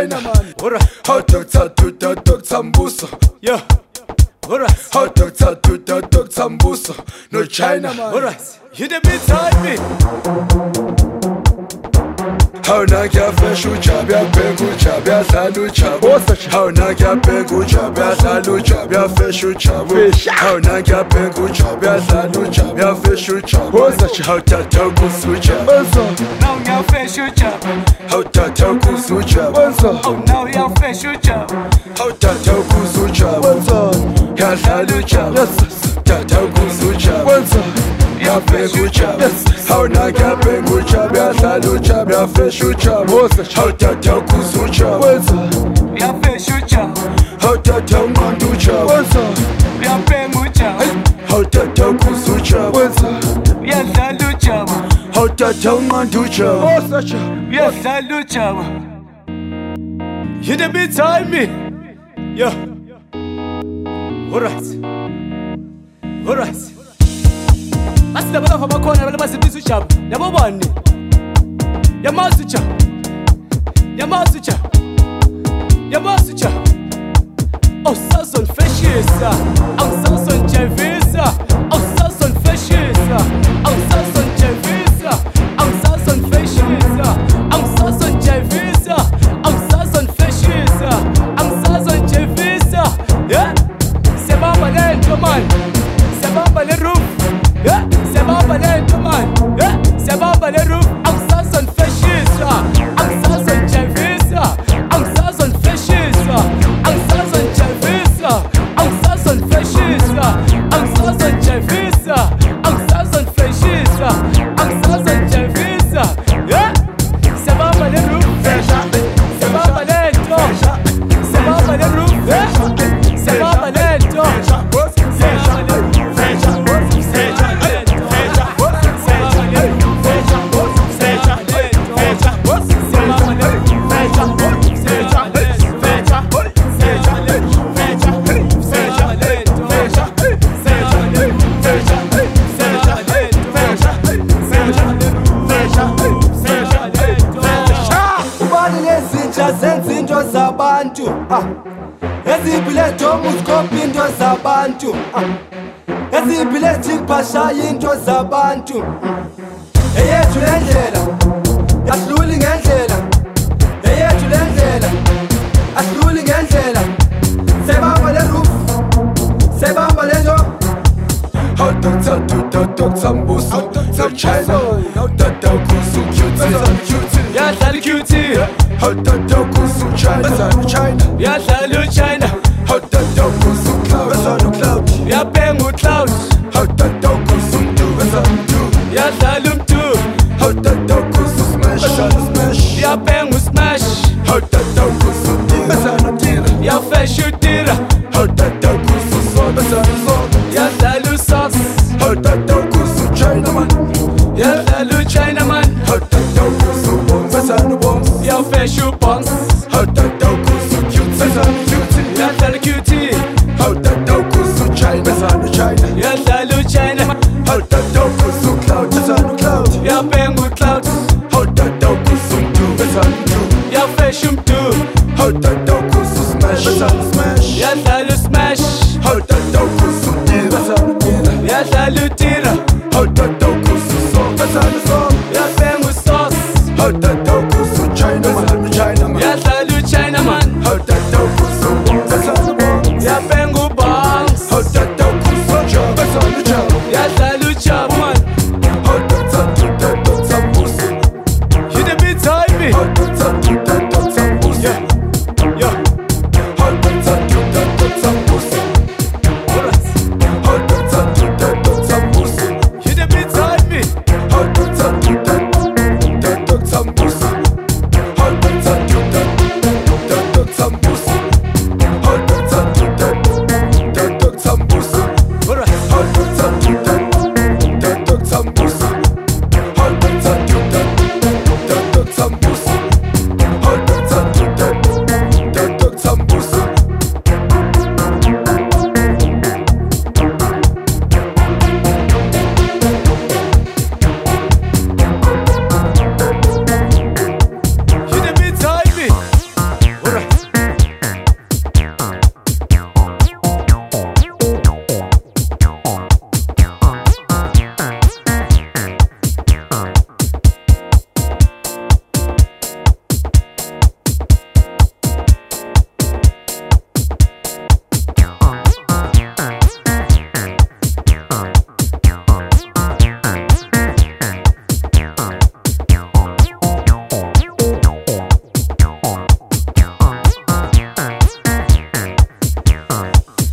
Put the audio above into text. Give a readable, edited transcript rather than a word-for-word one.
China man. How Dr. Tuta Dr. Mbuso. Yeah. Alright. How Dr. Tuta Dr. Mbuso. No China man. Alright. You the beat on me. How na kya feshu chabya pengu chabya salu chabu. How na kya pengu chabya salu chabya feshu chabu. How na kya pengu chabya salu chabya feshu chabu. How tata kusu chabu. Now you're feshu chabu. How tata kusu chabu. Oh now you're feshu chabu. How tata kusu chabu. Ya salu chabu. Tata kusu chabu. Ya pengu chabu. How na kya pengu chabya salu chabya feshu chabu. How tata kusu chabu. Ya feshu chabu. How tata mandu chabu. Ya pengu chabu. How tata kusu chabu. Ya salu chabu. How tata mandu chabu. Ya salu chabu. You the beat on me. Yeah. Alright. Alright. Asida bala fama kona bala basibisu chap. Yabo bani. Yamasucha. Yamasucha. Yamasucha. Oh Sason Feshisa. Oh Sason Javisa. Oh Sason Feshisa. Oh Sason Javisa. Oh Sason Feshisa. Oh Sason Javisa. Oh Sason Feshisa. Oh Sason Javisa. Yeah. Sebaba lento man. Sebaba le roof. Yeah. Sebaba lento man. Yeah. Sebaba le roof. Oh Sason Feshisa. Oh Sason Javisa. Oh Sason Feshisa. Oh Sason Javisa. Oh Sason Feshisa. Oh Sason Javisa. Oh Sason Feshisa. Oh Sason Javisa. Yeah. Sebaba le roof. Sebaba lento. Sebaba le roof. Sebaba lento. Senza into zabantu ezibhile domuskopi into zabantu ezibhile chipasha into zabantu eyethu lendlela asidluli ngendlela eyethu lendlela asidluli ngendlela sebamba le roof sebamba lento. How Dr. Tuta Dr. Mbuso. No China. How tata kusu cutie. Ya salu cutie. How tata kusu China. Ya salu China. How tata kusu cloud. Ya pengu cloud. How tata kusu do. Ya salu tu. How tata kusu smash. Ya pengu smash. How tata kusu tira. Ya feshu tira. How tata kusu soda. Ya salu sauce. How tata kusu China man. Ya salu China man. How tata kusu bombs. Ya feshu bombs. How tata kusu cutie. Ya salu cutie. How tata kusu China. Ya salu China man. How tata kusu cloud. Ya pengu cloud. How tata kusu do. Ya feshu tu. How tata kusu smash. Ya salu smash. How tata kusu tira. Ya salu tira. How tata kusu soda. Ya pengu sauce. How tata kusu China man. Ya salu China man. How tata kusu bombs. Ya pengu bombs. How tata kusu job. Ya salu chop man. How tata Tuta Dr. Mbuso. You the beat on me. How tata Tuta Dr. Mbuso. Yeah.